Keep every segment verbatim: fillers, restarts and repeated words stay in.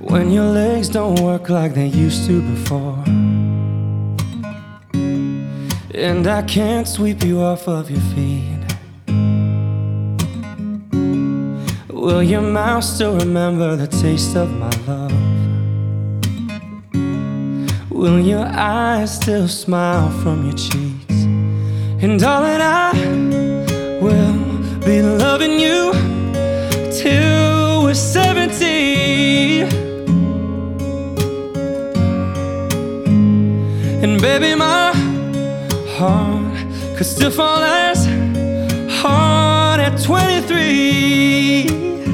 when your legs don't work like they used to before, and I can't sweep you off of your feet. Will your mouth still remember the taste of my love? Will your eyes still smile from your cheeks? And darling, I will be loving you till we're seventy. And baby, my heart could still fall as hard at twenty-three.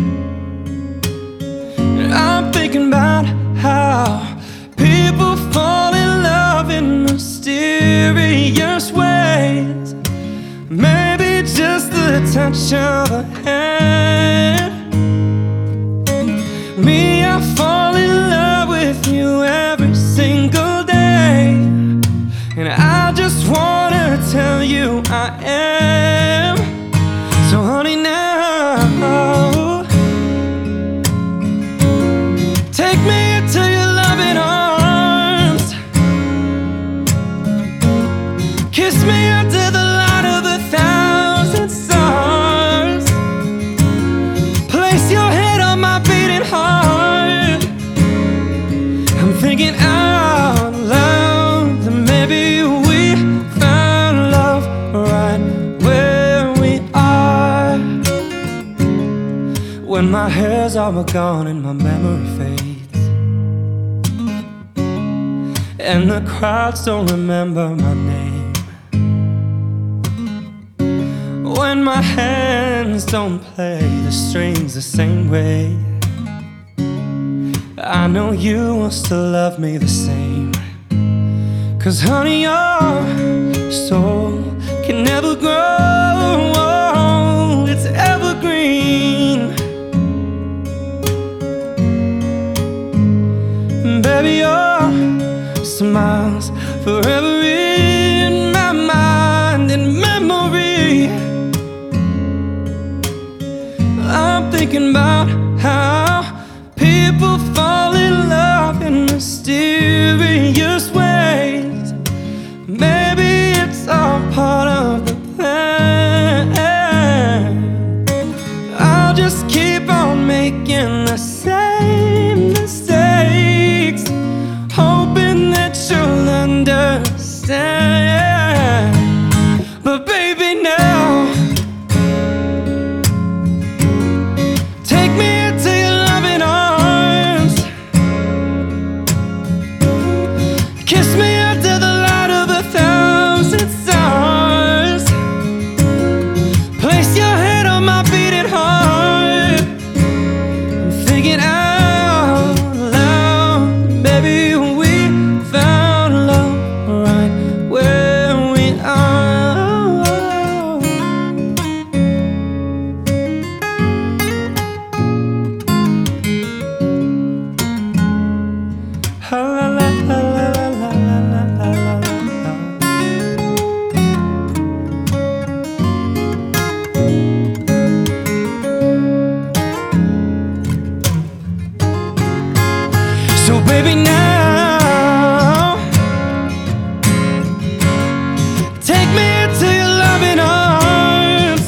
And I'm thinking about how people fall in love in mysterious ways. Maybe just the touch of a hand. Me, I fall in love with you every single day, and I just wanna tell you I am. So honey, now take me into your loving arms. Kiss me under the light of a thousand stars. Place your head on my beating heart. I'm thinking out loud that maybe we found love right where we are. When my hair's all gone and my memory fades, and the crowds don't remember my name, when my hands don't play the strings the same way, I know you will still love me the same. Cause honey, your soul can never grow, it's evergreen. Baby, your smile's forever in my mind and memory. I'm thinking about how people fall in love in mysterious ways. Maybe it's all part of the plan. I'll just keep on making the same mistakes, hoping that you'll understand. But baby, now take me into your loving arms. Kiss me under the light of a thousand stars. Place your head on my beating heart. I'm thinking out loud, baby, we found love right where we are. La la la la la la la la la. So baby, now take me into your loving arms.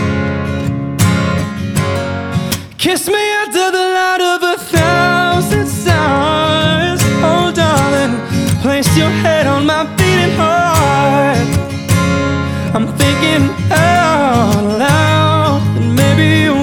Kiss me under the light of a thousand stars. Oh darling, place your head on my beating heart. I'm thinking out loud, and maybe